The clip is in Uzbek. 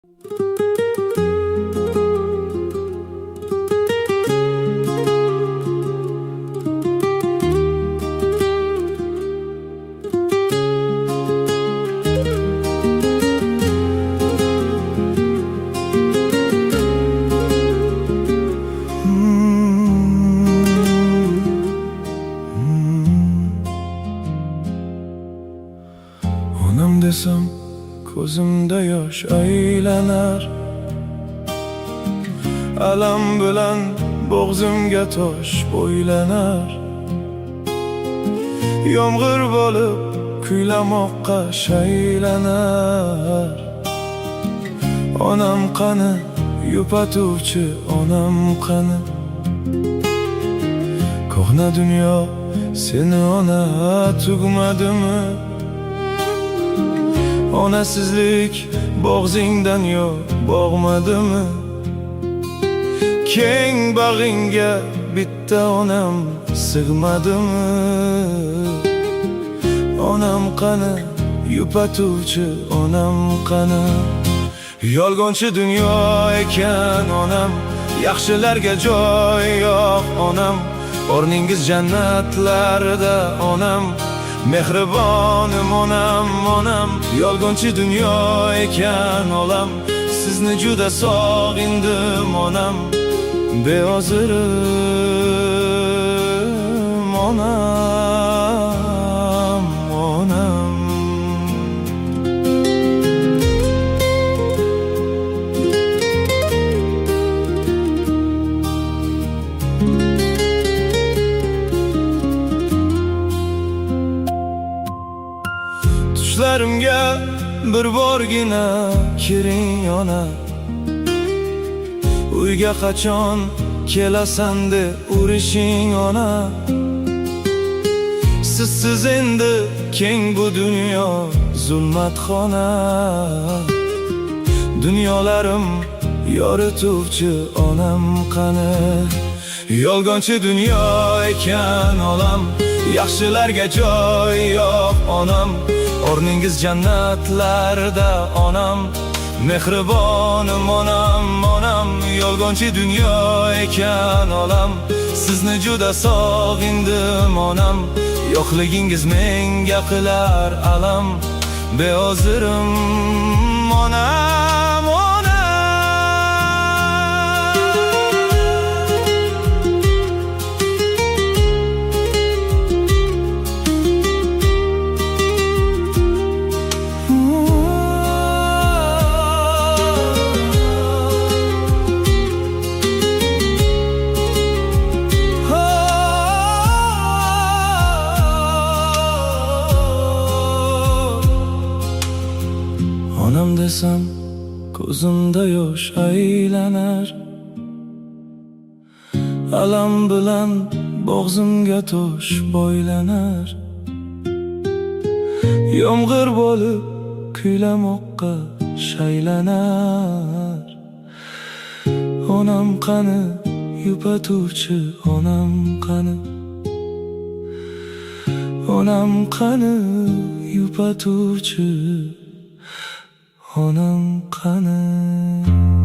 Onam desem ko'zimda yosh aylanar, alam bilan bo'g'zimga tosh bo'ylanar. Yomg'ir bo'lib kuylamoqqa shaylanar. Onam qani, yupatuvchi onam qani? Ko'hna dunyo seni ona tugmadimi? Onasizlik bo'g'zingdan yo bo'g'madimi? Keng bag'ingga bitta onam sig'madimi? Onam qani, yupatuvchi onam qani? Yolg'onchi dunyo ekan onam, yaxshilarga joy yo'q onam. O'rningiz jannatlarda onam, mehribonim onam, onam. Yolg'onchi dunyo ekan olam, sizni juda sog'indim onam. Beozirim onam, onam. Tushlarimga bir borgina kiring ona, uyga qachon kelasan de urishing ona. Sizsiz endi keng bu dunyo zulmatxona. Dunyolarim yorituvchi onam qani? Yolg'onchi dunyo ekan olam, yaxshilarga joy yo'q onam. O'rningiz jannatlarda onam, mehribonim onam, onam. Yolg'onchi dunyo ekan olam, sizni juda sog'indim onam. Yo'qligingiz menga qilar alam, beozirim onam, onam. Onam desem ko'zimda yosh aylanar, alam bilan bo'g'zimga tosh bo'ylanar. Yomg'ir bo'lib kuylamoqqa shaylanar. Onam qani, yupatuvchi onam qani? Onam qani, yupatuvchi onam qani?